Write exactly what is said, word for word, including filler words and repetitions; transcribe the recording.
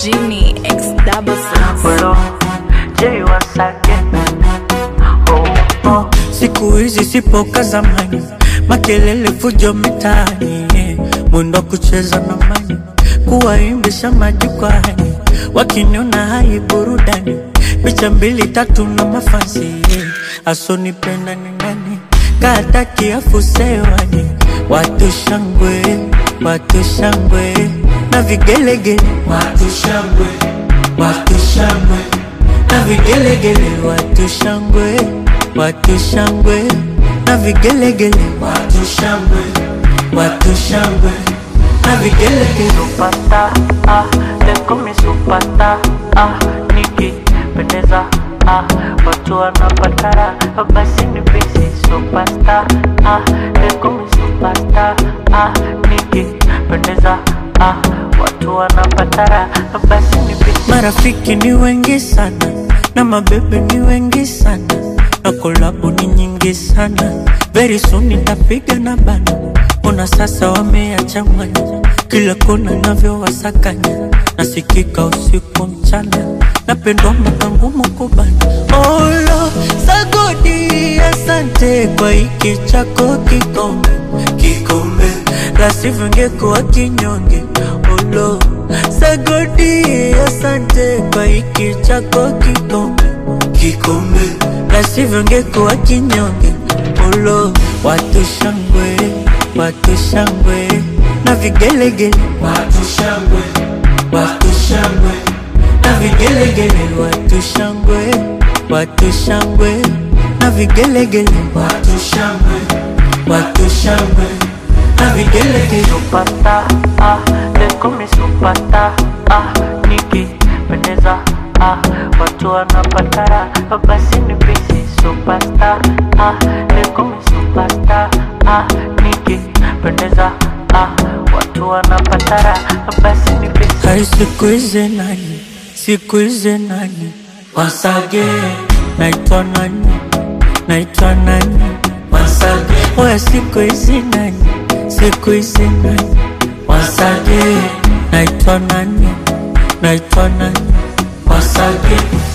Genie X double six. Well, Jay once again. Oh, oh. Siku hizi sipo ka zamani, makelele fujo mitaani, mwendo kucheza na mani, kuwaimbisha majukwani, wakiniona hai burudani, picha mbili tatu na mafansi, asonipenda ni nani, kataki afusewani, watu shangwe, watu shangwe, na vigelegele, watu shangwe, watu shangwe, na vigelegele, watu shangwe, watu shangwe, na vigelegele, watu shangwe, watu shangwe, na vigelegele. Superstar, ah, they call me superstar, ah, nikipendeza, ah, watu wanapatara, basi ni busy. Superstar, ah, they call me superstar, ah, nikipendeza, ah, watu wanapatara, basi ni busy. Marafiki ni wengi sana, na mabebe ni wengi sana, na kolabo ni nyingi sana. Very soon nitapiga na bana, ona sasa wameacha mwanya, kila kona navyo wasakanya, nasikika usiku mchana, napendwa mpaka ngumu kubana. Oh Lord, sagodi asante kwa hiki chako kikombe, kikombe, la sivyo ngekuwa kinyonge. Oh Lord, sagodi asante kwa hiki chako kikombe, kikombe, la sivyo ngekuwa kinyonge. Oh Lord, watu shangwe, watu shangwe, na vigelegele, watu shangwe, watu shangwe, na vigelegele, watu shangwe, watu shangwe, na vigelegele, watu shangwe, watu shangwe, na vigelegele. Superstar, ah, they call me superstar, ah, nikipendeza, ah, watu wanapatara, basi ni busy. Superstar, ah, they call me superstar, ah, nikipendeza, ah, watu wanapatara, basi ni busy. Hai siku hizi nani, siku hizi nani, once again, naitwa nani, naitwa nani, once again. Oya siku hizi nani, siku hizi nani, once again, naitwa nani, naitwa nani, once again.